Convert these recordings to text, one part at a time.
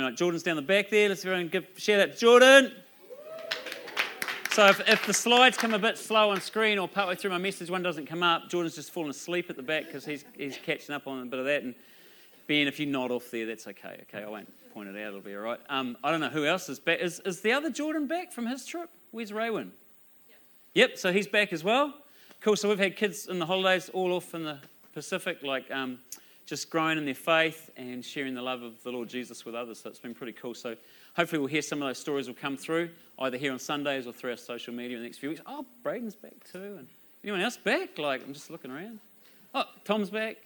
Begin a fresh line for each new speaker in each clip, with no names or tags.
Like Jordan's down the back there. Let's everyone give a shout out to Jordan. So if the slides come a bit slow on screen or partway through my message, one doesn't come up, Jordan's just fallen asleep at the back because he's catching up on a bit of that. And Ben, if you nod off there, that's okay. Okay, I won't point it out. It'll be all right. I don't know who else is back. Is the other Jordan back from his trip? Where's Raywin? Yep, so he's back as well. Cool, so we've had kids in the holidays all off in the Pacific, just growing in their faith and sharing the love of the Lord Jesus with others. So it's been pretty cool. So hopefully we'll hear some of those stories will come through, either here on Sundays or through our social media in the next few weeks. Oh, Braden's back too. And anyone else back? I'm just looking around. Oh, Tom's back.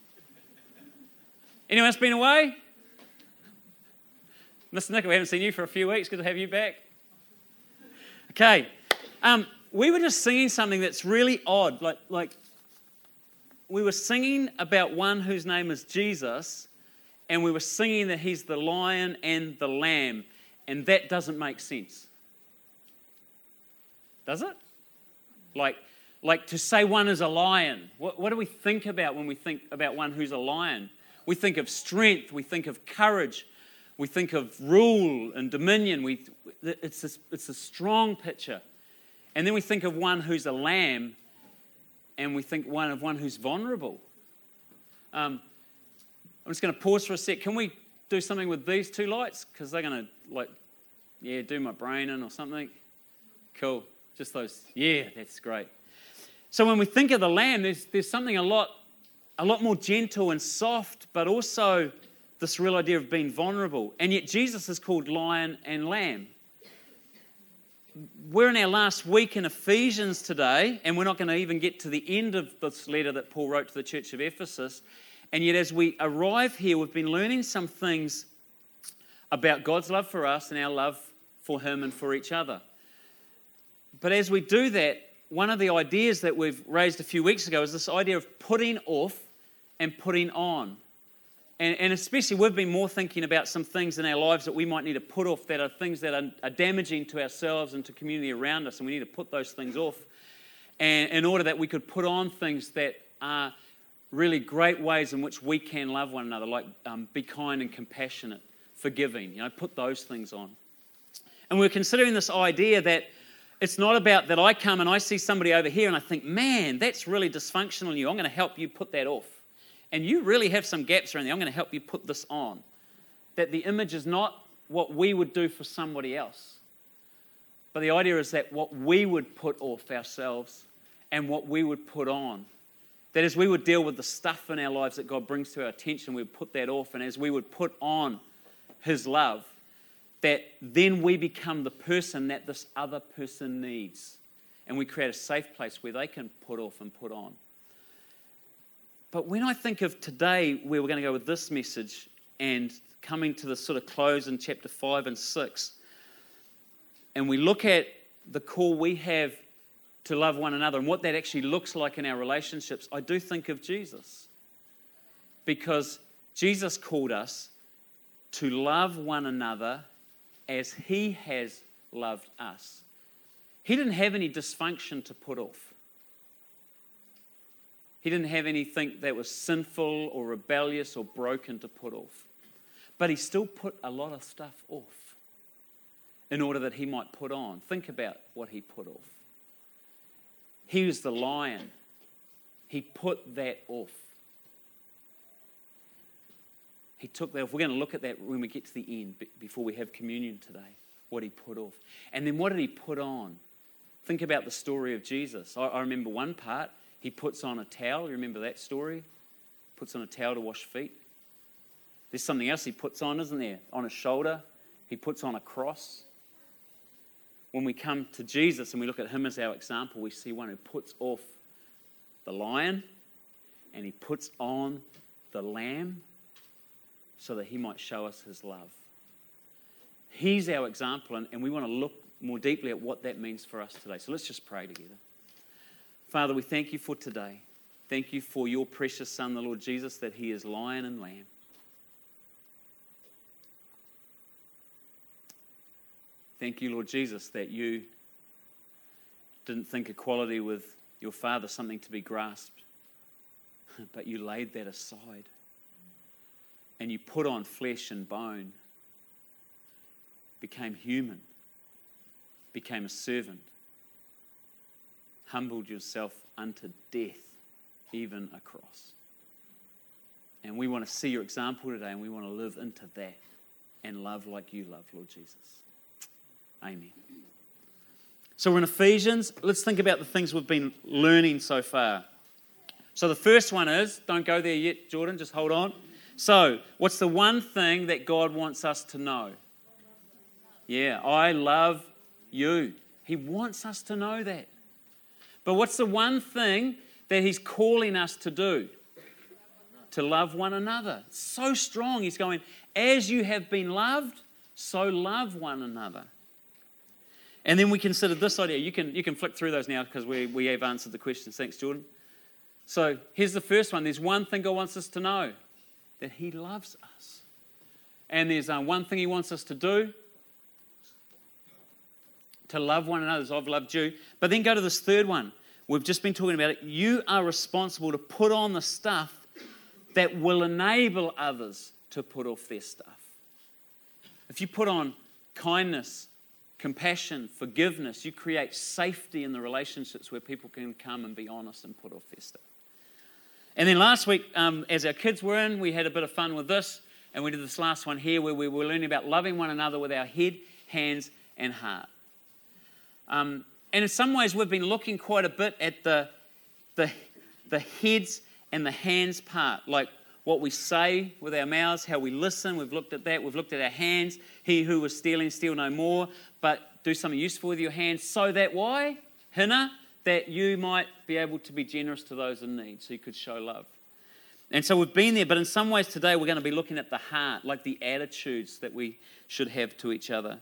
Anyone else been away? Mr. Nick, we haven't seen you for a few weeks. Good to have you back. Okay. We were just singing something that's really odd. We were singing about one whose name is Jesus, and we were singing that he's the lion and the lamb, and that doesn't make sense. Does it? Like to say one is a lion. What do we think about when we think about one who's a lion? We think of strength, we think of courage, we think of rule and dominion. It's a strong picture. And then we think of one who's a lamb, and we think of one who's vulnerable. I'm just going to pause for a sec. Can we do something with these two lights? Because they're going to, do my brain in or something. Cool. Just those. Yeah, that's great. So when we think of the lamb, there's something a lot more gentle and soft, but also this real idea of being vulnerable. And yet Jesus is called lion and lamb. We're in our last week in Ephesians today, and we're not going to even get to the end of this letter that Paul wrote to the church of Ephesus. And yet as we arrive here, we've been learning some things about God's love for us and our love for him and for each other. But as we do that, one of the ideas that we've raised a few weeks ago is this idea of putting off and putting on. And especially we've been more thinking about some things in our lives that we might need to put off, that are things that are damaging to ourselves and to community around us, and we need to put those things off, and in order that we could put on things that are really great ways in which we can love one another, like be kind and compassionate, forgiving, put those things on. And we're considering this idea that it's not about that I come and I see somebody over here and I think, man, that's really dysfunctional in you. I'm going to help you put that off. And you really have some gaps around there. I'm going to help you put this on. That the image is not what we would do for somebody else. But the idea is that what we would put off ourselves and what we would put on. That as we would deal with the stuff in our lives that God brings to our attention, we would put that off. And as we would put on his love, that then we become the person that this other person needs. And we create a safe place where they can put off and put on. But when I think of today, where we're going to go with this message and coming to the sort of close in chapter 5 and 6, and we look at the call we have to love one another and what that actually looks like in our relationships, I do think of Jesus. Because Jesus called us to love one another as he has loved us. He didn't have any dysfunction to put off. He didn't have anything that was sinful or rebellious or broken to put off. But he still put a lot of stuff off in order that he might put on. Think about what he put off. He was the lion. He put that off. He took that off. We're going to look at that when we get to the end, before we have communion today, what he put off. And then what did he put on? Think about the story of Jesus. I remember one part. He puts on a towel. You remember that story? Puts on a towel to wash feet. There's something else he puts on, isn't there? On his shoulder, he puts on a cross. When we come to Jesus and we look at him as our example, we see one who puts off the lion and he puts on the lamb so that he might show us his love. He's our example, and we want to look more deeply at what that means for us today. So let's just pray together. Father, we thank you for today. Thank you for your precious Son, the Lord Jesus, that he is lion and lamb. Thank you, Lord Jesus, that you didn't think equality with your Father something to be grasped, but you laid that aside. And you put on flesh and bone became human, became a servant, humbled yourself unto death, even a cross. And we want to see your example today, and we want to live into that and love like you love, Lord Jesus. Amen. So we're in Ephesians. Let's think about the things we've been learning so far. So the first one is, don't go there yet, Jordan, just hold on. So, what's the one thing that God wants us to know? Yeah, I love you. He wants us to know that. But what's the one thing that He's calling us to do? To love one another. It's so strong. He's going, as you have been loved, so love one another. And then we consider this idea. You can flick through those now because we have answered the questions. Thanks, Jordan. So here's the first one. There's one thing God wants us to know, that He loves us. And there's one thing He wants us to do, to love one another as I've loved you. But then go to this third one. We've just been talking about it. You are responsible to put on the stuff that will enable others to put off their stuff. If you put on kindness, compassion, forgiveness, you create safety in the relationships where people can come and be honest and put off their stuff. And then last week, as our kids were in, we had a bit of fun with this, and we did this last one here where we were learning about loving one another with our head, hands, and heart. And in some ways, we've been looking quite a bit at the heads and the hands part, like what we say with our mouths, how we listen. We've looked at that. We've looked at our hands. He who was stealing, steal no more, but do something useful with your hands so that why? Hina, that you might be able to be generous to those in need, so you could show love. And so we've been there, but in some ways today we're going to be looking at the heart, like the attitudes that we should have to each other.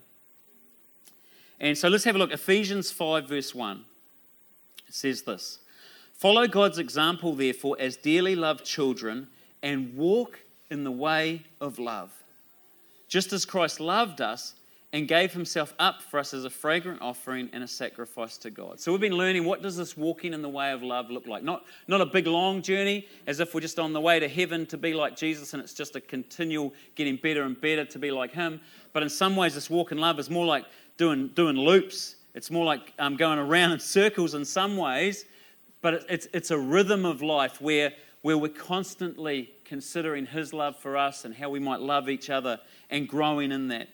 And so let's have a look. Ephesians 5 verse 1. It says this: follow God's example, therefore, as dearly loved children, and walk in the way of love, just as Christ loved us and gave Himself up for us as a fragrant offering and a sacrifice to God. So we've been learning, what does this walking in the way of love look like? Not a big long journey, as if we're just on the way to heaven to be like Jesus and it's just a continual getting better and better to be like Him. But in some ways, this walk in love is more like doing loops. It's more like going around in circles in some ways, but it's a rhythm of life where we're constantly considering His love for us and how we might love each other and growing in that.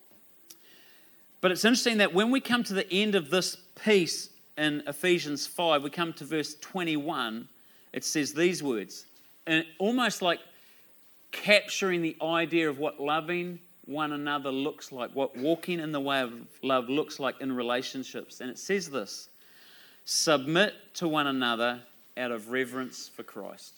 But it's interesting that when we come to the end of this piece in Ephesians 5, we come to verse 21, it says these words, and almost like capturing the idea of what loving one another looks like, what walking in the way of love looks like in relationships. And it says this: submit to one another out of reverence for Christ.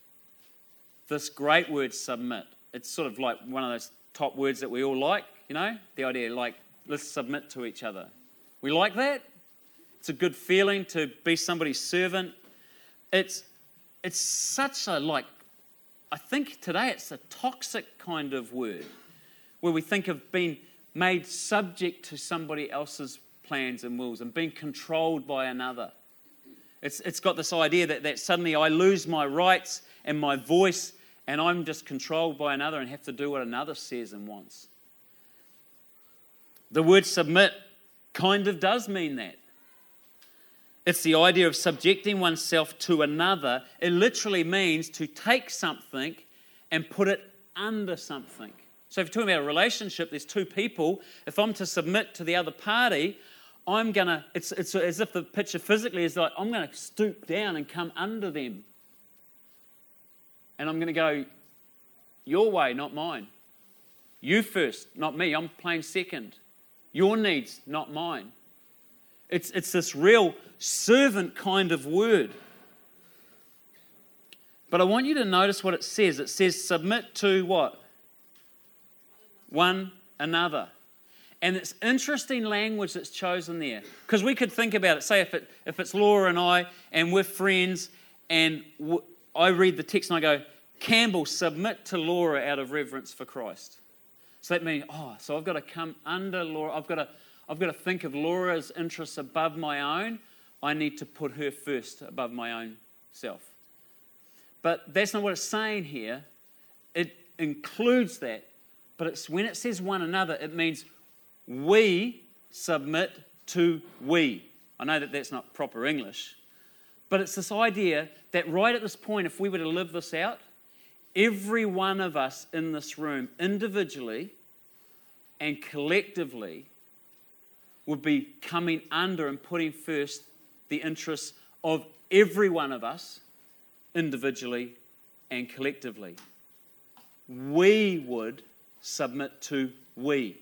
This great word, submit, it's sort of like one of those top words that we all like, you know, the idea like, let's submit to each other. We like that. It's a good feeling to be somebody's servant. It's such a, like, I think today it's a toxic kind of word where we think of being made subject to somebody else's plans and wills and being controlled by another. It's got this idea that suddenly I lose my rights and my voice and I'm just controlled by another and have to do what another says and wants. The word submit kind of does mean that. It's the idea of subjecting oneself to another. It literally means to take something and put it under something. So if you're talking about a relationship, there's two people. If I'm to submit to the other party, it's as if the picture physically is like, I'm going to stoop down and come under them. And I'm going to go, your way, not mine. You first, not me. I'm playing second. Your needs, not mine. It's this real servant kind of word. But I want you to notice what it says. It says submit to what? One another. And it's interesting language that's chosen there. Because we could think about it. Say if it's Laura and I, and we're friends, and I read the text and I go, Campbell, submit to Laura out of reverence for Christ. So that means, so I've got to come under Laura. I've got to think of Laura's interests above my own. I need to put her first above my own self. But that's not what it's saying here. It includes that. But it's when it says one another, it means we submit to we. I know that that's not proper English, but it's this idea that right at this point, if we were to live this out, every one of us in this room, individually and collectively, would be coming under and putting first the interests of every one of us, individually and collectively. We would submit to we.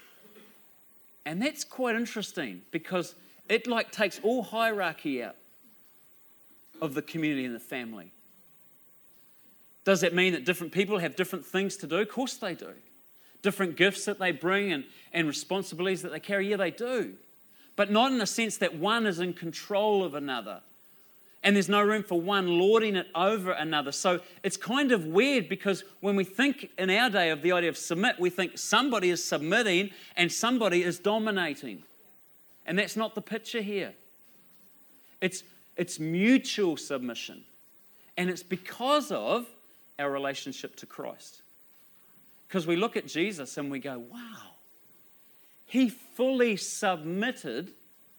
And that's quite interesting because it takes all hierarchy out of the community and the family. Does that mean that different people have different things to do? Of course they do. Different gifts that they bring and responsibilities that they carry? Yeah, they do. But not in the sense that one is in control of another. And there's no room for one lording it over another. So it's kind of weird because when we think in our day of the idea of submit, we think somebody is submitting and somebody is dominating. And that's not the picture here. It's mutual submission. And it's because of our relationship to Christ. Because we look at Jesus and we go, wow, he fully submitted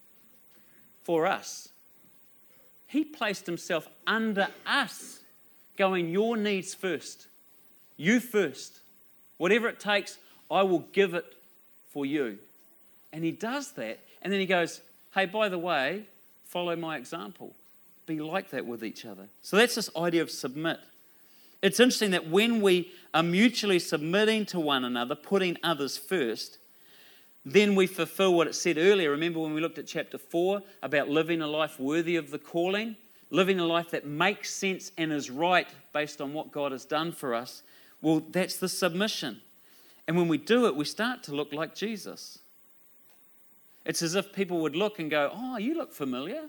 for us. He placed himself under us, going, your needs first. You first. Whatever it takes, I will give it for you. And he does that. And then he goes, hey, by the way, follow my example. Be like that with each other. So that's this idea of submit. It's interesting that when we are mutually submitting to one another, putting others first, then we fulfill what it said earlier. Remember when we looked at chapter 4 about living a life worthy of the calling? Living a life that makes sense and is right based on what God has done for us. Well, that's the submission. And when we do it, we start to look like Jesus. It's as if people would look and go, oh, you look familiar.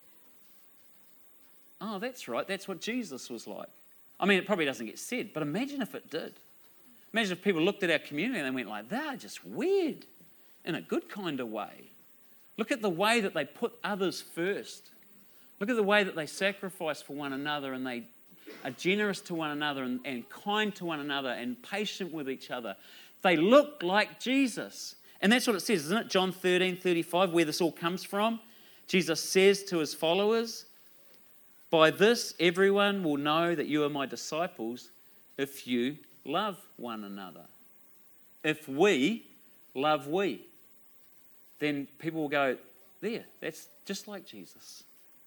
Oh, that's right. That's what Jesus was like. I mean, it probably doesn't get said, but imagine if it did. Imagine if people looked at our community and they went like, they're just weird in a good kind of way. Look at the way that they put others first. Look at the way that they sacrifice for one another and they are generous to one another and kind to one another and patient with each other. They look like Jesus. And that's what it says, isn't it? John 13:35, where this all comes from. Jesus says to his followers, by this everyone will know that you are my disciples if you love one another. If we love we, then people will go, there, that's just like Jesus.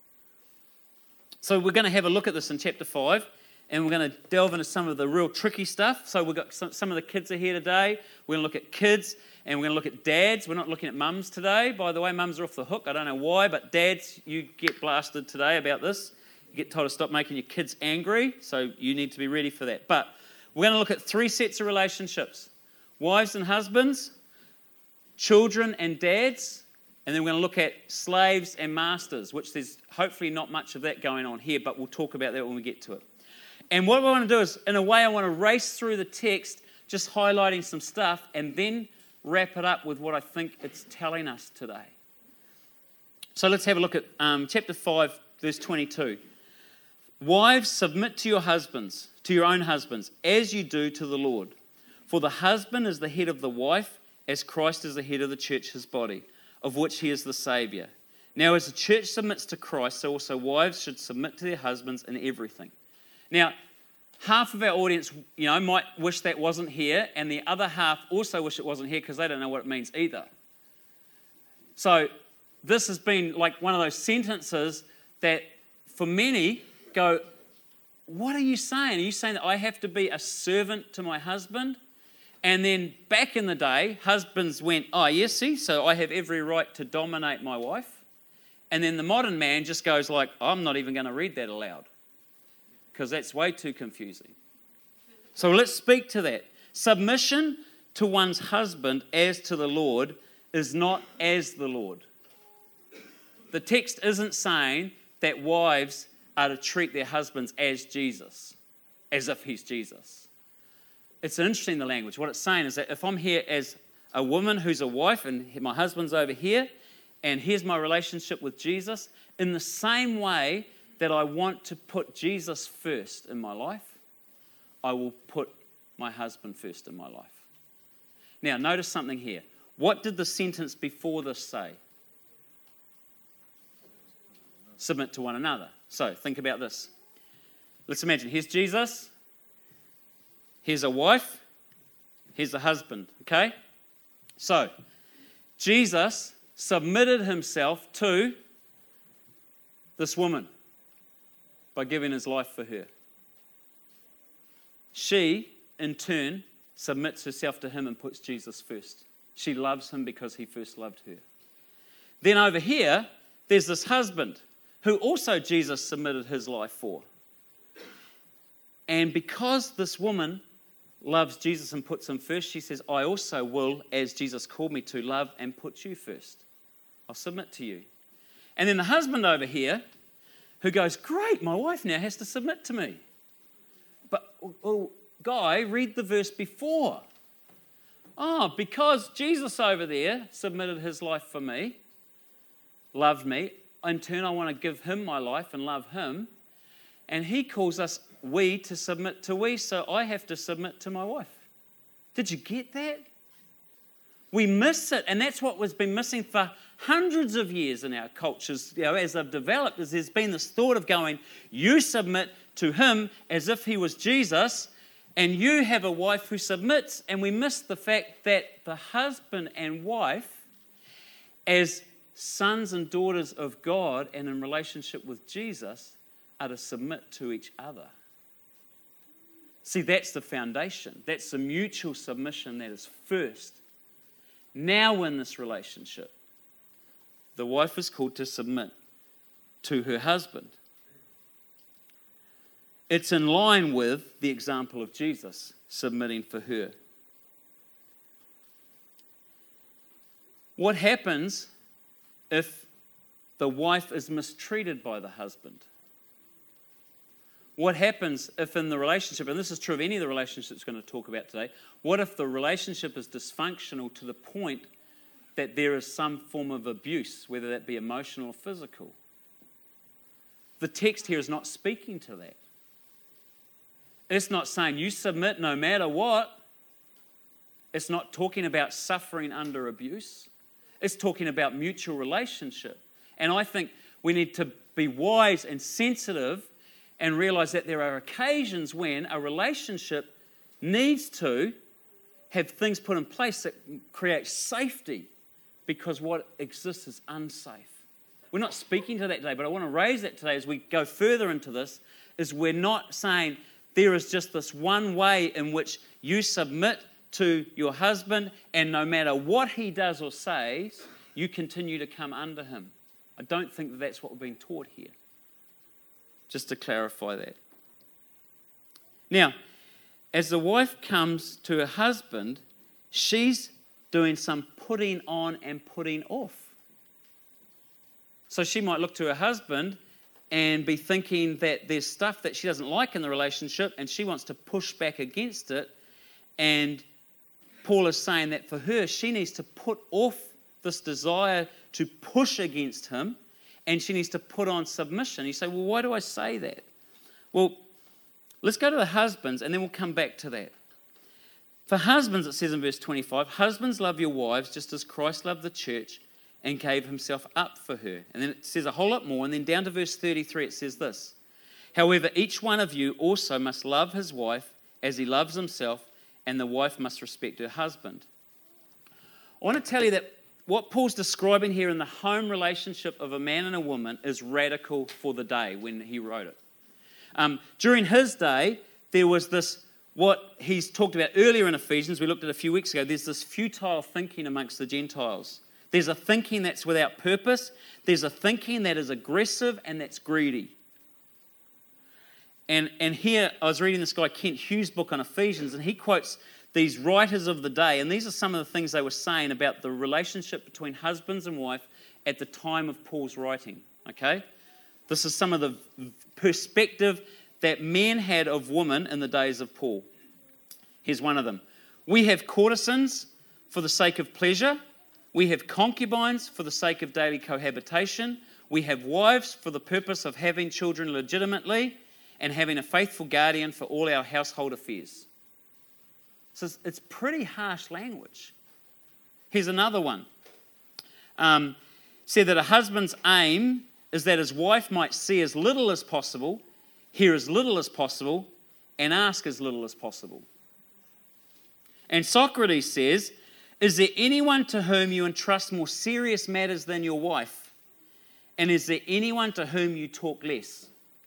So we're going to have a look at this in chapter 5, and we're going to delve into some of the real tricky stuff. So we've got some of the kids are here today. We're going to look at kids, and we're going to look at dads. We're not looking at mums today. By the way, mums are off the hook. I don't know why, but dads, you get blasted today about this. You get told to stop making your kids angry, so you need to be ready for that. But we're going to look at 3 sets of relationships. Wives and husbands, children and dads, and then we're going to look at slaves and masters, which there's hopefully not much of that going on here, but we'll talk about that when we get to it. And what I want to do is, in a way, I want to race through the text, just highlighting some stuff, and then wrap it up with what I think it's telling us today. So let's have a look at chapter 5, verse 22. Wives, submit to your husbands, to your own husbands, as you do to the Lord. For the husband is the head of the wife, as Christ is the head of the church, his body, of which he is the Saviour. Now, as the church submits to Christ, so also wives should submit to their husbands in everything. Now, half of our audience, might wish that wasn't here, and the other half also wish it wasn't here because they don't know what it means either. So this has been like one of those sentences that, for many, go, what are you saying? Are you saying that I have to be a servant to my husband? And then back in the day, husbands went, oh, yes, see, so I have every right to dominate my wife. And then the modern man just goes like, I'm not even going to read that aloud because that's way too confusing. So let's speak to that. Submission to one's husband as to the Lord is not as the Lord. The text isn't saying that wives are to treat their husbands as Jesus, as if he's Jesus. It's interesting, the language. What it's saying is that if I'm here as a woman who's a wife and my husband's over here, and here's my relationship with Jesus, in the same way that I want to put Jesus first in my life, I will put my husband first in my life. Now, notice something here. What did the sentence before this say? Submit to one another. So think about this. Let's imagine, here's Jesus, here's a wife, here's a husband, okay? So, Jesus submitted himself to this woman by giving his life for her. She, in turn, submits herself to him and puts Jesus first. She loves him because he first loved her. Then over here, there's this husband who also Jesus submitted his life for. And because this woman loves Jesus and puts him first, she says, I also will, as Jesus called me to, love and put you first. I'll submit to you. And then the husband over here, who goes, great, my wife now has to submit to me. But, Guy, read the verse before. Oh, because Jesus over there submitted his life for me, loved me, in turn I want to give him my life and love him, and he calls us we to submit to we, so I have to submit to my wife. Did you get that? We miss it, and that's what has been missing for hundreds of years in our cultures, as they've developed, is there's been this thought of going, you submit to him as if he was Jesus, and you have a wife who submits, and we miss the fact that the husband and wife, as sons and daughters of God and in relationship with Jesus, are to submit to each other. See, that's the foundation. That's the mutual submission that is first. Now in this relationship, the wife is called to submit to her husband. It's in line with the example of Jesus submitting for her. What happens if the wife is mistreated by the husband? What happens if in the relationship, and this is true of any of the relationships we're going to talk about today, what if the relationship is dysfunctional to the point that there is some form of abuse, whether that be emotional or physical? The text here is not speaking to that. It's not saying you submit no matter what. It's not talking about suffering under abuse. It's talking about mutual relationship. And I think we need to be wise and sensitive and realize that there are occasions when a relationship needs to have things put in place that create safety because what exists is unsafe. We're not speaking to that today, but I want to raise that today as we go further into this, is we're not saying there is just this one way in which you submit to your husband and no matter what he does or says, you continue to come under him. I don't think that that's what we're being taught here. Just to clarify that. Now, as the wife comes to her husband, she's doing some putting on and putting off. So she might look to her husband and be thinking that there's stuff that she doesn't like in the relationship and she wants to push back against it. And Paul is saying that for her, she needs to put off this desire to push against him, and she needs to put on submission. You say, well, why do I say that? Well, let's go to the husbands, and then we'll come back to that. For husbands, it says in verse 25, husbands, love your wives just as Christ loved the church and gave himself up for her. And then it says a whole lot more, and then down to verse 33, it says this. However, each one of you also must love his wife as he loves himself, and the wife must respect her husband. I want to tell you that what Paul's describing here in the home relationship of a man and a woman is radical for the day when he wrote it. During his day, there was this, what he's talked about earlier in Ephesians, we looked at a few weeks ago, there's this futile thinking amongst the Gentiles. There's a thinking that's without purpose. There's a thinking that is aggressive and that's greedy. And here, I was reading this guy Kent Hughes' book on Ephesians, and he quotes these writers of the day, and these are some of the things they were saying about the relationship between husbands and wife at the time of Paul's writing, okay? This is some of the perspective that men had of women in the days of Paul. Here's one of them. We have courtesans for the sake of pleasure. We have concubines for the sake of daily cohabitation. We have wives for the purpose of having children legitimately and having a faithful guardian for all our household affairs. So it's pretty harsh language. Here's another one. Said that a husband's aim is that his wife might see as little as possible, hear as little as possible, and ask as little as possible. And Socrates says, is there anyone to whom you entrust more serious matters than your wife? And is there anyone to whom you talk less?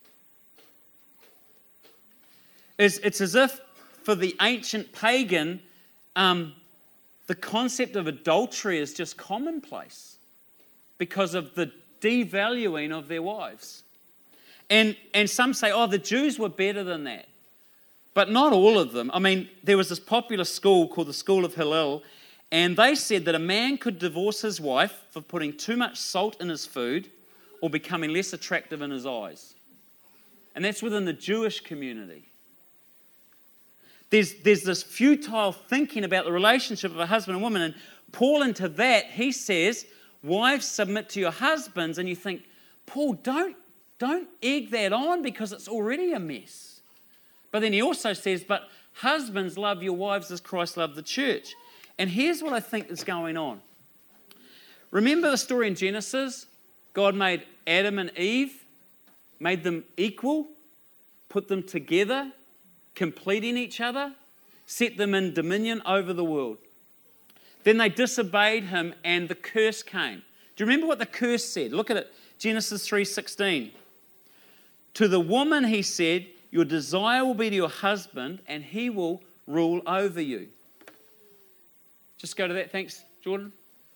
It's as if for the ancient pagan, the concept of adultery is just commonplace because of the devaluing of their wives. And some say, oh, the Jews were better than that. But not all of them. I mean, there was this popular school called the School of Hillel, and they said that a man could divorce his wife for putting too much salt in his food or becoming less attractive in his eyes. And that's within the Jewish community. There's this futile thinking about the relationship of a husband and woman, and Paul into that, he says, wives, submit to your husbands, and you think, Paul, don't egg that on because it's already a mess. But then he also says, but husbands, love your wives as Christ loved the church. And here's what I think is going on. Remember the story in Genesis? God made Adam and Eve, made them equal, put them together, completing each other, set them in dominion over the world. Then they disobeyed him and the curse came. Do you remember what the curse said? Look at it, Genesis 3:16. To the woman he said, your desire will be to your husband and he will rule over you. Just go to that. Thanks, Jordan.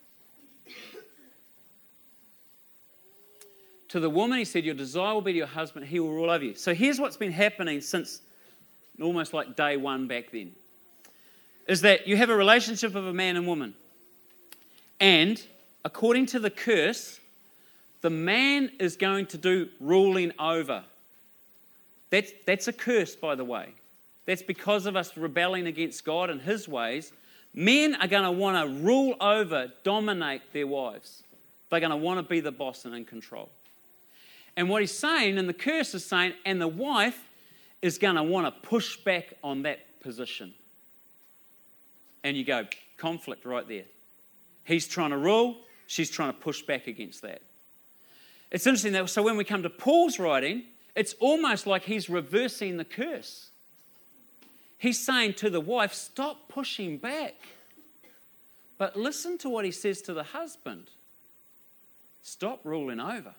To the woman he said, your desire will be to your husband, he will rule over you. So here's what's been happening since almost like day one back then. Is that you have a relationship of a man and woman. And according to the curse, the man is going to do ruling over. That's a curse, by the way. That's because of us rebelling against God and his ways. Men are going to want to rule over, dominate their wives. They're going to want to be the boss and in control. And what he's saying, and the curse is saying, and the wife is going to want to push back on that position. And you go, conflict right there. He's trying to rule, she's trying to push back against that. It's interesting that, so when we come to Paul's writing, it's almost like he's reversing the curse. He's saying to the wife, stop pushing back. But listen to what he says to the husband. Stop ruling over.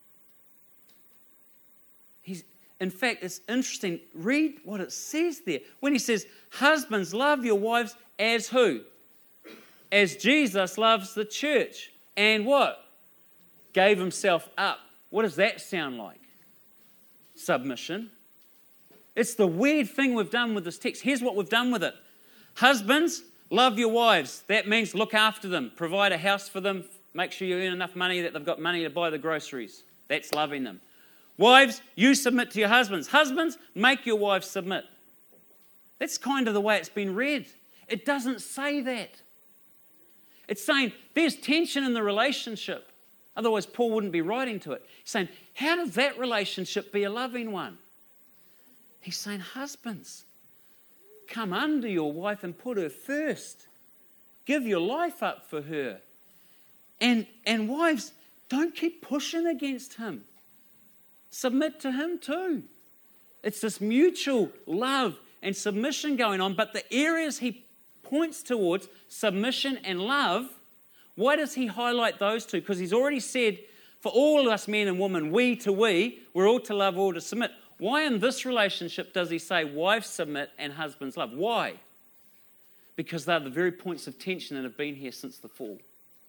In fact, it's interesting. Read what it says there. When he says, husbands, love your wives as who? As Jesus loves the church. And what? Gave himself up. What does that sound like? Submission. It's the weird thing we've done with this text. Here's what we've done with it. Husbands, love your wives. That means look after them. Provide a house for them. Make sure you earn enough money that they've got money to buy the groceries. That's loving them. Wives, you submit to your husbands. Husbands, make your wives submit. That's kind of the way it's been read. It doesn't say that. It's saying there's tension in the relationship. Otherwise, Paul wouldn't be writing to it. He's saying, how does that relationship be a loving one? He's saying, husbands, come under your wife and put her first. Give your life up for her. And wives, don't keep pushing against him. Submit to him too. It's this mutual love and submission going on, but the areas he points towards, submission and love, why does he highlight those two? Because he's already said, for all of us men and women, we're all to love, all to submit. Why in this relationship does he say wives submit and husbands love? Why? Because they're the very points of tension that have been here since the fall.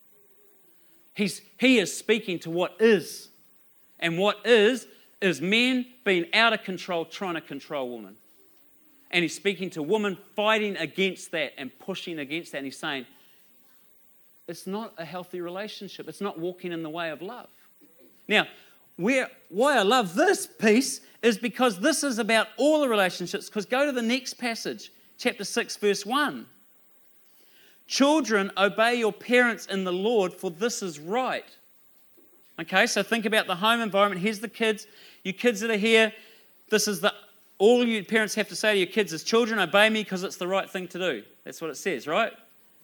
He is speaking to what is. And what is men being out of control, trying to control women. And he's speaking to women fighting against that and pushing against that. And he's saying, it's not a healthy relationship. It's not walking in the way of love. Now, why I love this piece is because this is about all the relationships. Because go to the next passage, chapter 6, verse 1. Children, obey your parents in the Lord, for this is right. Okay, so think about the home environment. Here's the kids. You kids that are here, all you parents have to say to your kids is, children, obey me because it's the right thing to do. That's what it says, right?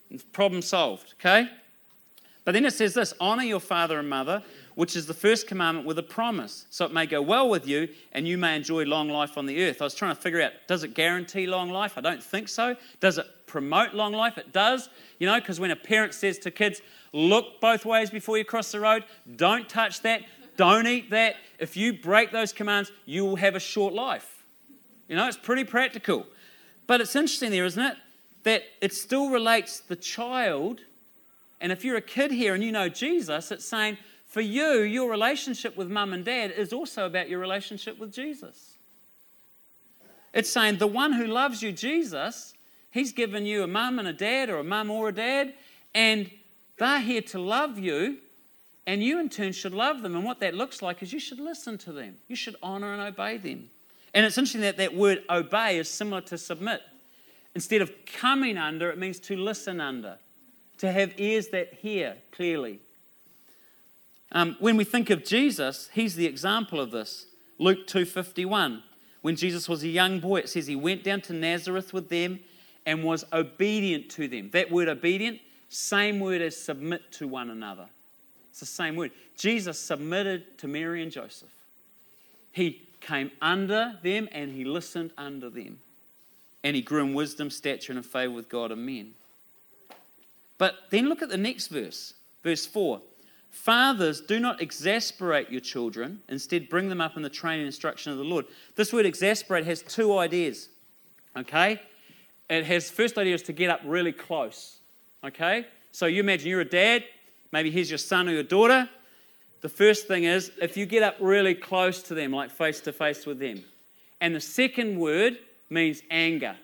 It's problem solved, okay? But then it says this, honor your father and mother, which is the first commandment with a promise, so it may go well with you and you may enjoy long life on the earth. I was trying to figure out, does it guarantee long life? I don't think so. Does it promote long life? It does. You know, because when a parent says to kids, look both ways before you cross the road, don't touch that, don't eat that. If you break those commands, you will have a short life. You know, it's pretty practical. But it's interesting there, isn't it? That it still relates the child. And if you're a kid here and you know Jesus, it's saying, for you, your relationship with mum and dad is also about your relationship with Jesus. It's saying the one who loves you, Jesus, he's given you a mum and a dad, or a mum or a dad, and they're here to love you, and you in turn should love them. And what that looks like is you should listen to them. You should honour and obey them. And it's interesting that that word obey is similar to submit. Instead of coming under, it means to listen under, to have ears that hear clearly. When we think of Jesus, he's the example of this. Luke 2:51, when Jesus was a young boy, it says he went down to Nazareth with them and was obedient to them. That word obedient, same word as submit to one another. It's the same word. Jesus submitted to Mary and Joseph. He came under them and he listened under them. And he grew in wisdom, stature, and in favour with God and men. But then look at the next verse, verse 4. Fathers, do not exasperate your children. Instead, bring them up in the training and instruction of the Lord. This word exasperate has two ideas, okay? It has, first idea is to get up really close, okay? So you imagine you're a dad, maybe here's your son or your daughter. The first thing is, if you get up really close to them, like face to face with them. And the second word means anger.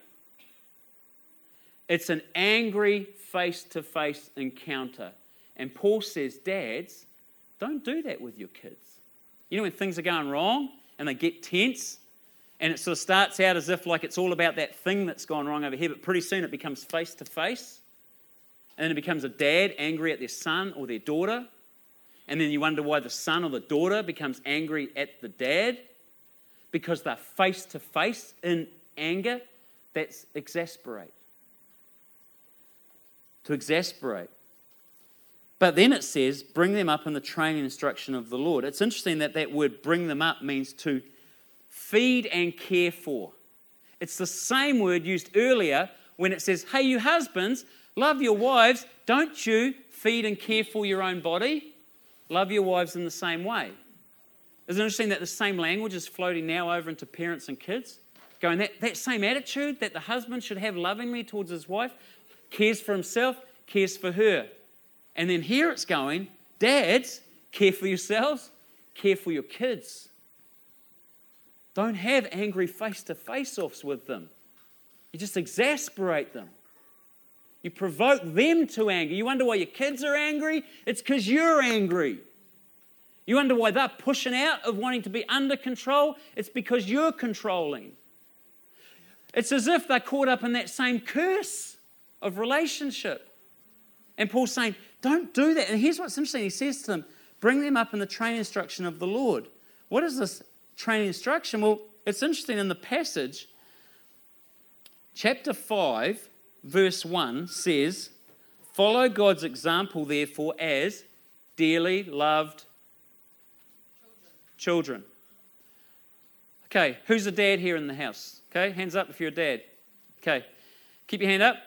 It's an angry face-to-face encounter. And Paul says, dads, don't do that with your kids. You know when things are going wrong and they get tense and it sort of starts out as if like it's all about that thing that's gone wrong over here, but pretty soon it becomes face-to-face. And then it becomes a dad angry at their son or their daughter. And then you wonder why the son or the daughter becomes angry at the dad. Because they're face-to-face in anger. That's exasperate. To exasperate. But then it says, bring them up in the training and instruction of the Lord. It's interesting that that word bring them up means to feed and care for. It's the same word used earlier when it says, hey, you husbands, love your wives. Don't you feed and care for your own body? Love your wives in the same way. Isn't it interesting that the same language is floating now over into parents and kids? Going, that same attitude that the husband should have lovingly towards his wife, cares for himself, cares for her. And then here it's going, dads, care for yourselves, care for your kids. Don't have angry face-to-face-offs with them. You just exasperate them. You provoke them to anger. You wonder why your kids are angry? It's because you're angry. You wonder why they're pushing out of wanting to be under control? It's because you're controlling. It's as if they're caught up in that same curse of relationship. And Paul's saying, don't do that. And here's what's interesting. He says to them, bring them up in the training instruction of the Lord. What is this training instruction? Well, it's interesting in the passage. Chapter 5, verse 1 says, follow God's example, therefore, as dearly loved children. Okay, who's a dad here in the house? Okay, hands up if you're a dad. Okay, keep your hand up.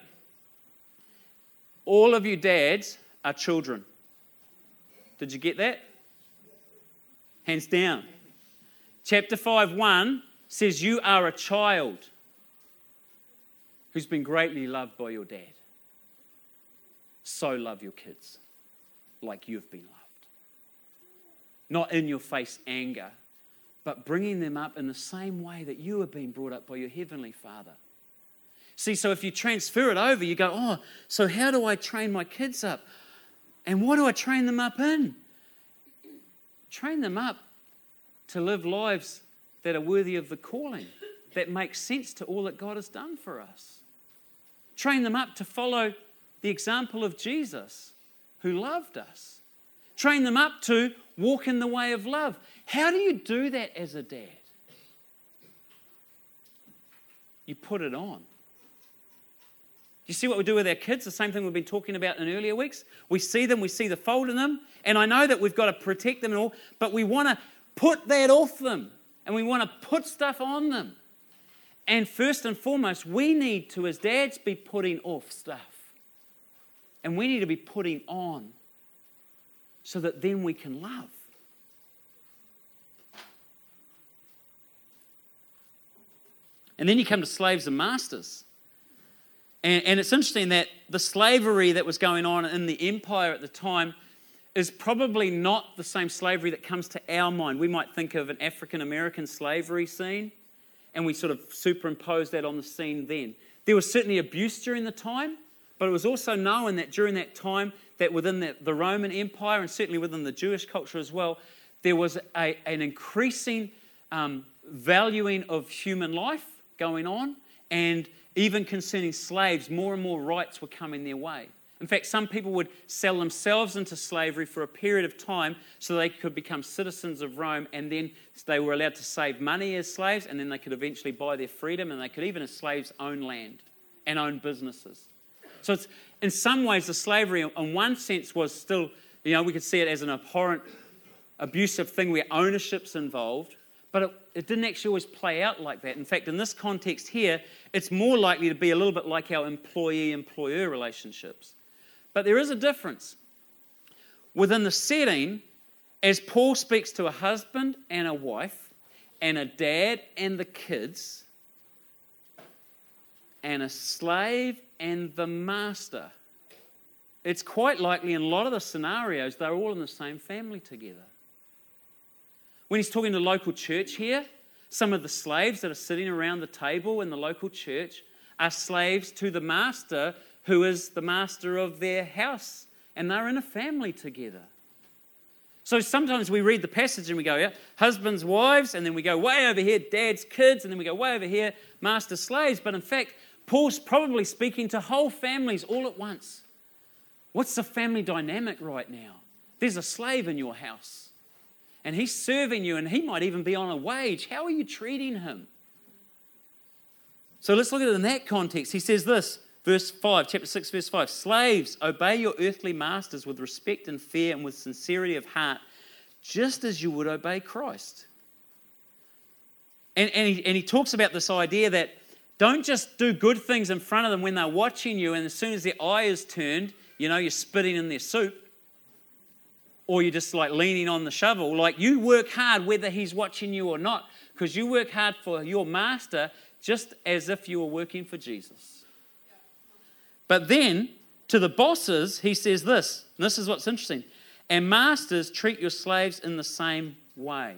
All of you dads are children. Did you get that? Hands down. Chapter 5:1 says you are a child who's been greatly loved by your dad. So love your kids like you've been loved. Not in your face anger, but bringing them up in the same way that you have been brought up by your Heavenly Father. See, so if you transfer it over, you go, oh, so how do I train my kids up? And what do I train them up in? Train them up to live lives that are worthy of the calling, that make sense to all that God has done for us. Train them up to follow the example of Jesus, who loved us. Train them up to walk in the way of love. How do you do that as a dad? You put it on. You see what we do with our kids? The same thing we've been talking about in earlier weeks. We see them, we see the fault in them, and I know that we've got to protect them and all, but we want to put that off them, and we want to put stuff on them. And first and foremost, we need to, as dads, be putting off stuff. And we need to be putting on so that then we can love. And then you come to slaves and masters. And it's interesting that the slavery that was going on in the empire at the time is probably not the same slavery that comes to our mind. We might think of an African American slavery scene, and we sort of superimpose that on the scene then. There was certainly abuse during the time, but it was also known that during that time that within the Roman Empire, and certainly within the Jewish culture as well, there was an increasing valuing of human life going on, and even concerning slaves, more and more rights were coming their way. In fact, some people would sell themselves into slavery for a period of time so they could become citizens of Rome, and then they were allowed to save money as slaves, and then they could eventually buy their freedom, and they could even as slaves own land and own businesses. So it's, in some ways, the slavery in one sense was still, we could see it as an abhorrent, abusive thing where ownership's involved, but it didn't actually always play out like that. In fact, in this context here, it's more likely to be a little bit like our employee-employer relationships. But there is a difference. Within the setting, as Paul speaks to a husband and a wife, and a dad and the kids, and a slave and the master, it's quite likely in a lot of the scenarios they're all in the same family together. When he's talking to local church here, some of the slaves that are sitting around the table in the local church are slaves to the master, who is the master of their house, and they're in a family together. So sometimes we read the passage and we go, husbands, wives, and then we go way over here, dad's kids, and then we go way over here, master slaves. But in fact, Paul's probably speaking to whole families all at once. What's the family dynamic right now? There's a slave in your house, and he's serving you, and he might even be on a wage. How are you treating him? So let's look at it in that context. He says this, verse 5, chapter 6, verse 5. Slaves, obey your earthly masters with respect and fear and with sincerity of heart, just as you would obey Christ. And he talks about this idea that don't just do good things in front of them when they're watching you, and as soon as their eye is turned, you're spitting in their soup, or you're just like leaning on the shovel. Like, you work hard whether he's watching you or not, because you work hard for your master just as if you were working for Jesus. But then, to the bosses, he says this, and this is what's interesting, and masters, treat your slaves in the same way.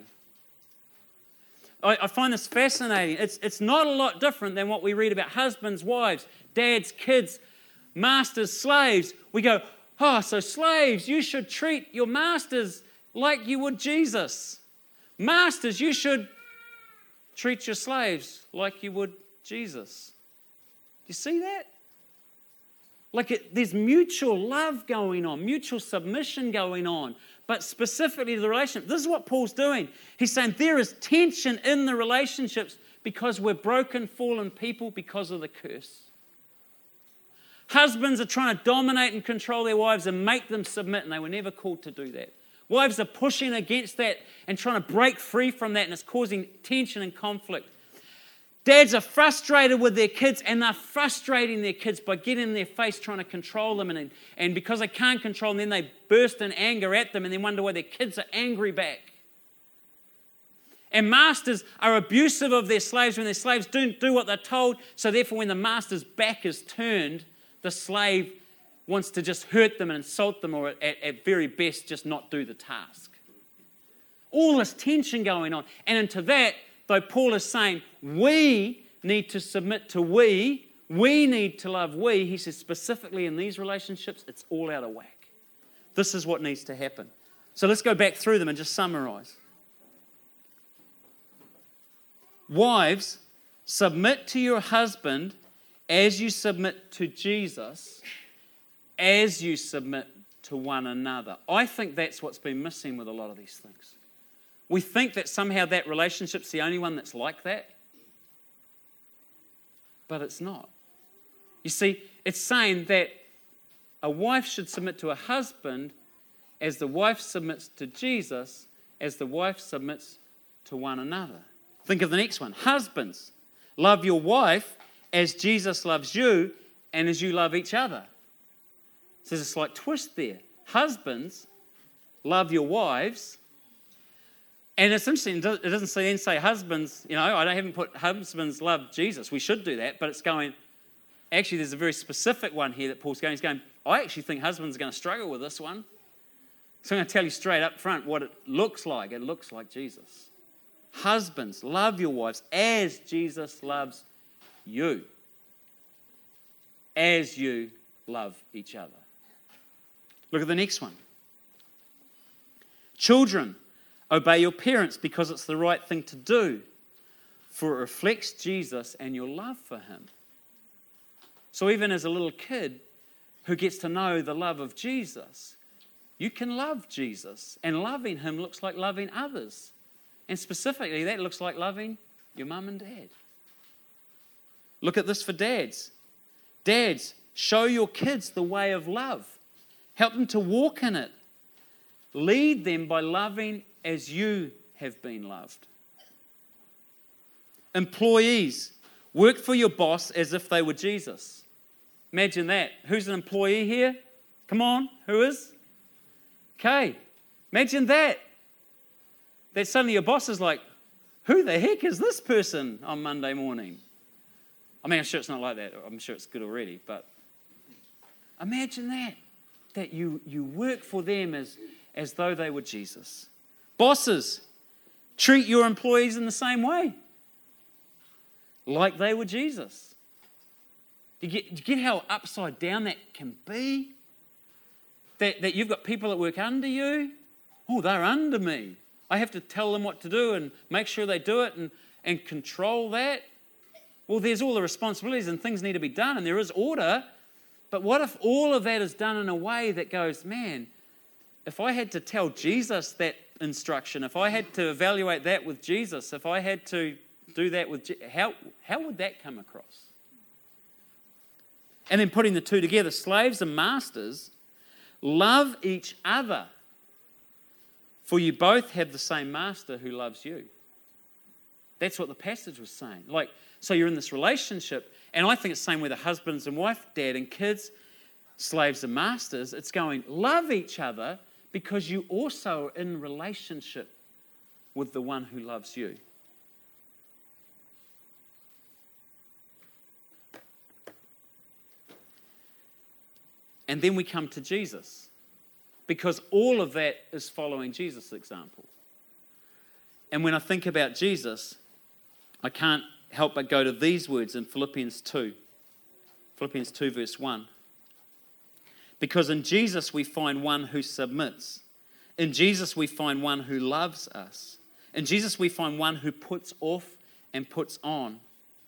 I find this fascinating. It's not a lot different than what we read about husbands, wives, dads, kids, masters, slaves. We go, so slaves, you should treat your masters like you would Jesus. Masters, you should treat your slaves like you would Jesus. Do you see that? There's mutual love going on, mutual submission going on, but specifically to the relationship. This is what Paul's doing. He's saying there is tension in the relationships because we're broken, fallen people because of the curse. Husbands are trying to dominate and control their wives and make them submit, and they were never called to do that. Wives are pushing against that and trying to break free from that, and it's causing tension and conflict. Dads are frustrated with their kids, and they're frustrating their kids by getting in their face trying to control them, and because they can't control them, then they burst in anger at them and then wonder why their kids are angry back. And masters are abusive of their slaves when their slaves don't do what they're told, so therefore when the master's back is turned, the slave wants to just hurt them and insult them, or at very best just not do the task. All this tension going on. And into that, though Paul is saying we need to submit to we need to love we, he says specifically in these relationships, it's all out of whack. This is what needs to happen. So let's go back through them and just summarize. Wives, submit to your husband as you submit to Jesus, as you submit to one another. I think that's what's been missing with a lot of these things. We think that somehow that relationship's the only one that's like that, but it's not. You see, It's saying that a wife should submit to a husband as the wife submits to Jesus, as the wife submits to one another. Think of the next one. Husbands, love your wife as Jesus loves you and as you love each other. So there's a slight twist there. Husbands, love your wives. And it's interesting, it doesn't say husbands, I haven't put husbands love Jesus. We should do that, but it's going, actually there's a very specific one here that Paul's going. He's going, I actually think husbands are going to struggle with this one. So I'm going to tell you straight up front what it looks like. It looks like Jesus. Husbands, love your wives as Jesus loves you. As you love each other. Look at the next one. Children, obey your parents because it's the right thing to do, for it reflects Jesus and your love for him. So even as a little kid who gets to know the love of Jesus, you can love Jesus, and loving him looks like loving others. And specifically, that looks like loving your mum and dad. Look at this for dads. Dads, show your kids the way of love. Help them to walk in it. Lead them by loving as you have been loved. Employees, work for your boss as if they were Jesus. Imagine that. Who's an employee here? Come on, who is? Okay, imagine that. That suddenly your boss is like, who the heck is this person on Monday morning? I mean, I'm sure it's not like that. I'm sure it's good already, but imagine that you work for them as though they were Jesus. Bosses, treat your employees in the same way, like they were Jesus. Do you get how upside down that can be? That you've got people that work under you. Oh, they're under me. I have to tell them what to do and make sure they do it and control that. Well, there's all the responsibilities and things need to be done and there is order. But what if all of that is done in a way that goes, man, if I had to tell Jesus that instruction, if I had to evaluate that with Jesus, if I had to do that with how would that come across? And then putting the two together, slaves and masters, love each other, for you both have the same master who loves you. That's what the passage was saying. So you're in this relationship, and I think it's the same with the husbands and wife, dad and kids, slaves and masters. It's going, love each other because you also are in relationship with the one who loves you. And then we come to Jesus, because all of that is following Jesus' example. And when I think about Jesus, I can't help but go to these words in Philippians 2. Philippians 2 verse 1. Because in Jesus we find one who submits. In Jesus we find one who loves us. In Jesus we find one who puts off and puts on.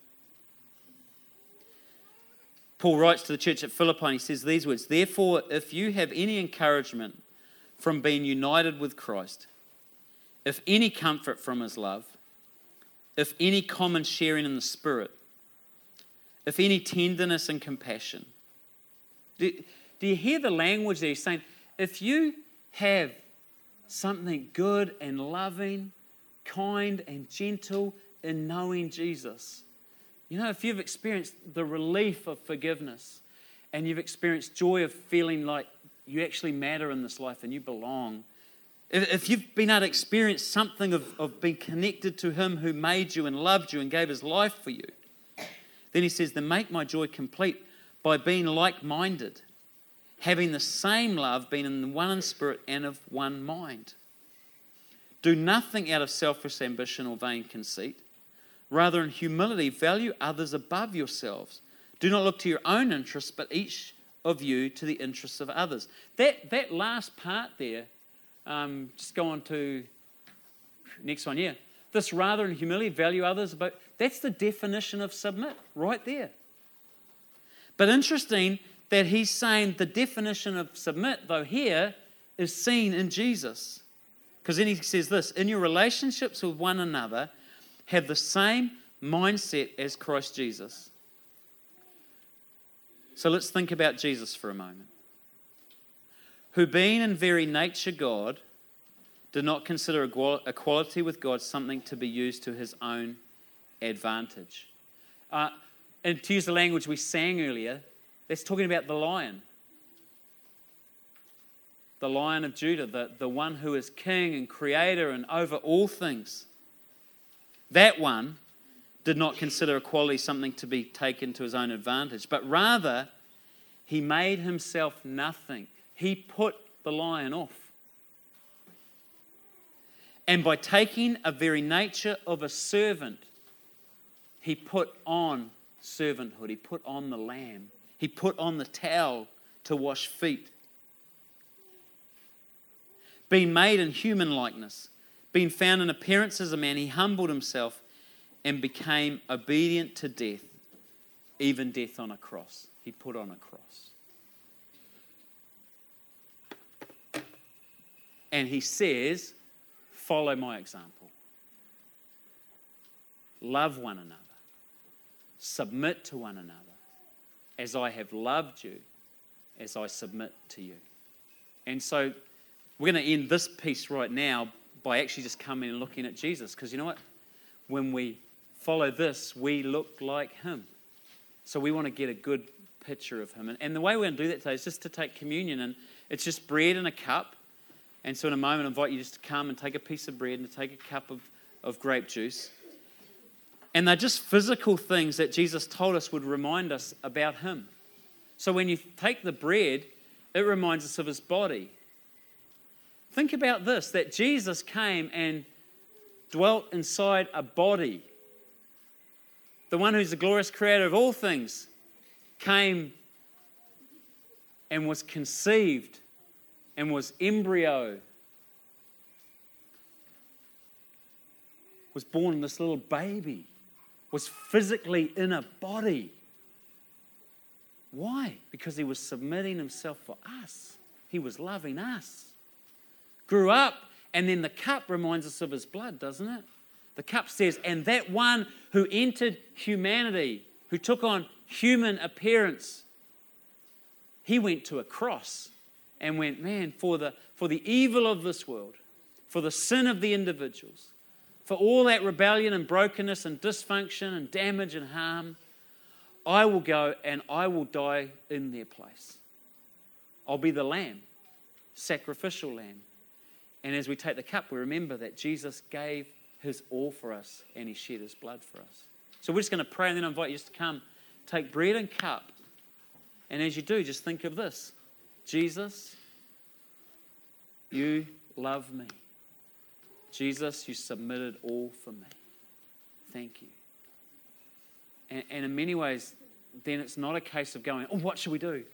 Paul writes to the church at Philippi and he says these words, therefore, if you have any encouragement from being united with Christ, if any comfort from his love, if any common sharing in the Spirit, if any tenderness and compassion. Do you hear the language there? He's saying, if you have something good and loving, kind and gentle in knowing Jesus, if you've experienced the relief of forgiveness and you've experienced joy of feeling like you actually matter in this life and you belong, if you've been able to experience something of being connected to him who made you and loved you and gave his life for you, then he says, then make my joy complete by being like-minded, having the same love, being in one in spirit and of one mind. Do nothing out of selfish ambition or vain conceit. Rather, in humility, value others above yourselves. Do not look to your own interests, but each of you to the interests of others. That last part there, just go on to next one, yeah. This rather in humility, value others, but that's the definition of submit right there. But interesting that he's saying the definition of submit, though here, is seen in Jesus. Because then he says this, in your relationships with one another, have the same mindset as Christ Jesus. So let's think about Jesus for a moment. Who being in very nature God, did not consider equality with God something to be used to his own advantage. And to use the language we sang earlier, that's talking about the Lion of Judah, the one who is king and creator and over all things. That one did not consider equality something to be taken to his own advantage, but rather he made himself nothing. He put the lion off. And by taking a very nature of a servant, he put on servanthood. He put on the lamb. He put on the towel to wash feet. Being made in human likeness, being found in appearance as a man, he humbled himself and became obedient to death, even death on a cross. He put on a cross. And he says, follow my example. Love one another. Submit to one another. As I have loved you, as I submit to you. And so we're going to end this piece right now by actually just coming and looking at Jesus. Because you know what? When we follow this, we look like him. So we want to get a good picture of him. And the way we're going to do that today is just to take communion. And it's just bread and a cup. And so in a moment, I invite you just to come and take a piece of bread and to take a cup of grape juice. And they're just physical things that Jesus told us would remind us about him. So when you take the bread, it reminds us of his body. Think about this, that Jesus came and dwelt inside a body. The one who's the glorious creator of all things came and was conceived and was embryo, was born this little baby, was physically in a body. Why? Because he was submitting himself for us. He was loving us. Grew up, and then the cup reminds us of his blood, doesn't it? The cup says, and that one who entered humanity, who took on human appearance, he went to a cross and went, man, for the evil of this world, for the sin of the individuals, for all that rebellion and brokenness and dysfunction and damage and harm, I will go and I will die in their place. I'll be the lamb, sacrificial lamb. And as we take the cup, we remember that Jesus gave his all for us and he shed his blood for us. So we're just going to pray and then I invite you just to come, take bread and cup. And as you do, just think of this. Jesus, you love me. Jesus, you submitted all for me. Thank you. And in many ways, then it's not a case of going, oh, what should we do?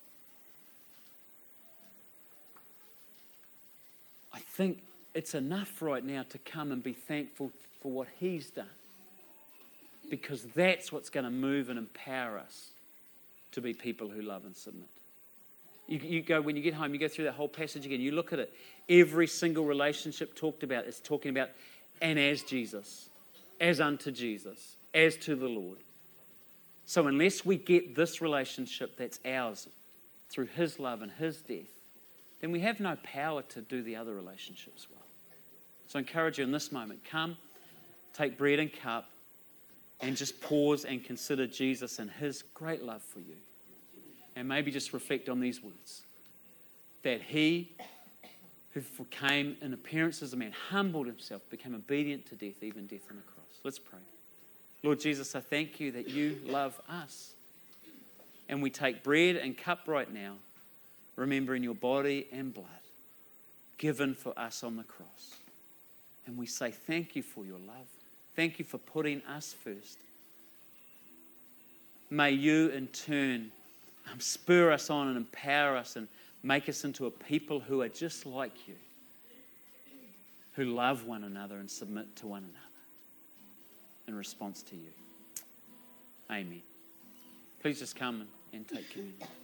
I think it's enough right now to come and be thankful for what he's done. Because that's what's going to move and empower us to be people who love and submit. You go, when you get home, you go through that whole passage again, you look at it. Every single relationship talked about is talking about, and as Jesus, as unto Jesus, as to the Lord. So unless we get this relationship that's ours through his love and his death, then we have no power to do the other relationships well. So I encourage you in this moment, come, take bread and cup, and just pause and consider Jesus and his great love for you. And maybe just reflect on these words. That he who came in appearance as a man, humbled himself, became obedient to death, even death on the cross. Let's pray. Lord Jesus, I thank you that you love us. And we take bread and cup right now, remembering your body and blood given for us on the cross. And we say thank you for your love. Thank you for putting us first. May you in turn spur us on and empower us and make us into a people who are just like you, who love one another and submit to one another in response to you. Amen. Please just come and take communion.